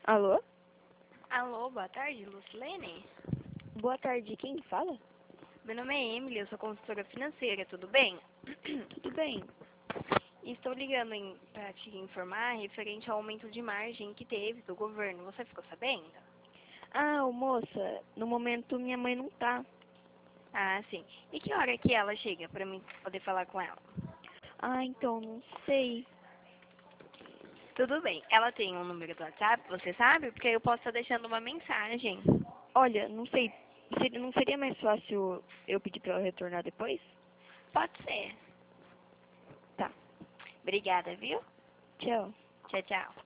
Alô? Alô, boa tarde, Lucilene? Boa tarde, quem fala? Meu nome é Emily, eu sou consultora financeira, tudo bem? Tudo bem? Estou ligando para te informar referente ao aumento de margem que teve do governo. Você ficou sabendo? Ah, ô, moça, no momento minha mãe não tá. Ah, sim. E que hora que ela chega para mim poder falar com ela? Ah, então, não sei. Tudo bem. Ela tem um número do WhatsApp, você sabe? Porque eu posso estar deixando uma mensagem. Olha, não sei, não seria mais fácil eu pedir pra ela retornar depois? Pode ser. Tá, Obrigada, viu? tchau. Tchau, tchau.